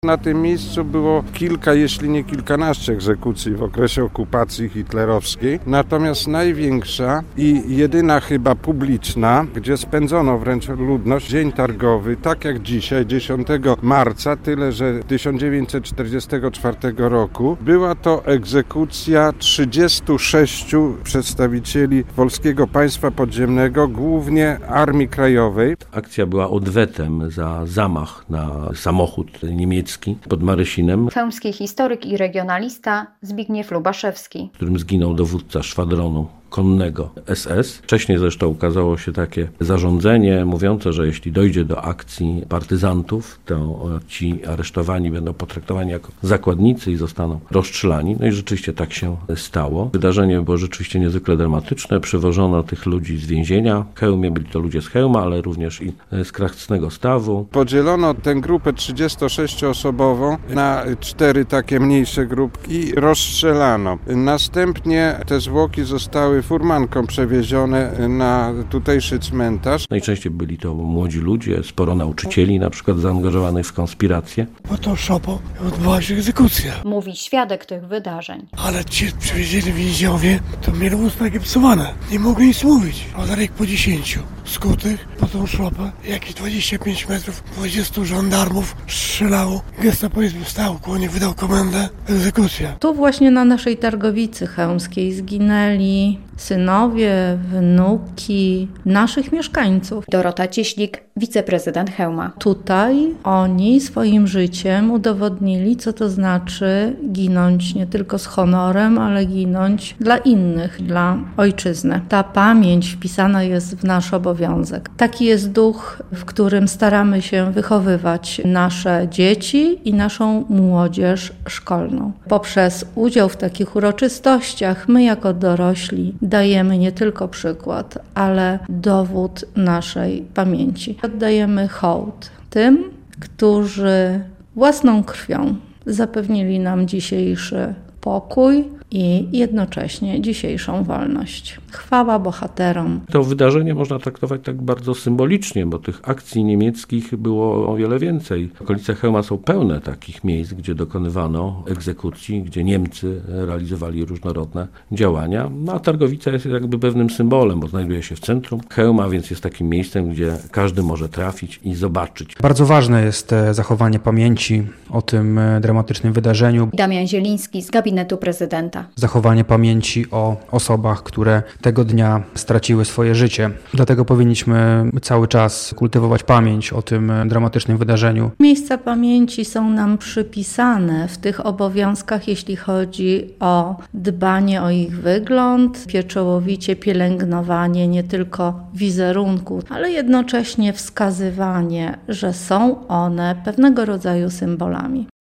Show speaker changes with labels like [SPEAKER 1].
[SPEAKER 1] Na tym miejscu było kilka, jeśli nie kilkanaście egzekucji w okresie okupacji hitlerowskiej. Natomiast największa i jedyna chyba publiczna, gdzie spędzono wręcz ludność, dzień targowy, tak jak dzisiaj, 10 marca, tyle że 1944 roku, była to egzekucja 36 przedstawicieli Polskiego Państwa Podziemnego, głównie Armii Krajowej.
[SPEAKER 2] Akcja była odwetem za zamach na samochód niemiecki pod Marysinem,
[SPEAKER 3] Chełmski historyk i regionalista Zbigniew Lubaszewski,
[SPEAKER 2] w którym zginął dowódca szwadronu konnego SS. Wcześniej zresztą ukazało się takie zarządzenie mówiące, że jeśli dojdzie do akcji partyzantów, to ci aresztowani będą potraktowani jako zakładnicy i zostaną rozstrzelani. No i rzeczywiście tak się stało. Wydarzenie było rzeczywiście niezwykle dramatyczne. Przywożono tych ludzi z więzienia. W Chełmie byli to ludzie z Chełma, ale również i z Krachcnego Stawu.
[SPEAKER 1] Podzielono tę grupę 36-osobową na 4 takie mniejsze grupki i rozstrzelano. Następnie te zwłoki zostały furmanką przewiezione na tutejszy cmentarz.
[SPEAKER 2] Najczęściej byli to młodzi ludzie, sporo nauczycieli na przykład zaangażowanych w konspirację.
[SPEAKER 4] Po tą szopą odbyła się egzekucja.
[SPEAKER 3] mówi świadek tych wydarzeń.
[SPEAKER 4] Ale ci przywiezieni więźniowie to mieli usta gipsowane. Nie mogli nic mówić. Rodarek po 10 skutych po tą szopę. Jakieś 25 metrów, 20 żandarmów strzelało. Gestapoizm stał koło nie, wydał komendę. Egzekucja.
[SPEAKER 5] Tu właśnie na naszej targowicy chełmskiej zginęli synowie, wnuki naszych mieszkańców.
[SPEAKER 3] Dorota Cieślik, wiceprezydent Chełma.
[SPEAKER 5] Tutaj oni swoim życiem udowodnili, co to znaczy ginąć nie tylko z honorem, ale ginąć dla innych, dla ojczyzny. Ta pamięć wpisana jest w nasz obowiązek. Taki jest duch, w którym staramy się wychowywać nasze dzieci i naszą młodzież szkolną. Poprzez udział w takich uroczystościach my jako dorośli dajemy nie tylko przykład, ale dowód naszej pamięci. Oddajemy hołd tym, którzy własną krwią zapewnili nam dzisiejszy pokój i jednocześnie dzisiejszą wolność. Chwała bohaterom.
[SPEAKER 2] To wydarzenie można traktować tak bardzo symbolicznie, bo tych akcji niemieckich było o wiele więcej. Okolice Chełma są pełne takich miejsc, gdzie dokonywano egzekucji, gdzie Niemcy realizowali różnorodne działania. No a Targowica jest jakby pewnym symbolem, bo znajduje się w centrum Chełma, więc jest takim miejscem, gdzie każdy może trafić i zobaczyć.
[SPEAKER 6] Bardzo ważne jest zachowanie pamięci o tym dramatycznym wydarzeniu.
[SPEAKER 3] Damian Zieliński z gabinetu prezydenta.
[SPEAKER 6] Zachowanie pamięci o osobach, które tego dnia straciły swoje życie. Dlatego powinniśmy cały czas kultywować pamięć o tym dramatycznym wydarzeniu.
[SPEAKER 5] Miejsca pamięci są nam przypisane w tych obowiązkach, jeśli chodzi o dbanie o ich wygląd, pieczołowicie pielęgnowanie nie tylko wizerunku, ale jednocześnie wskazywanie, że są one pewnego rodzaju symbolami.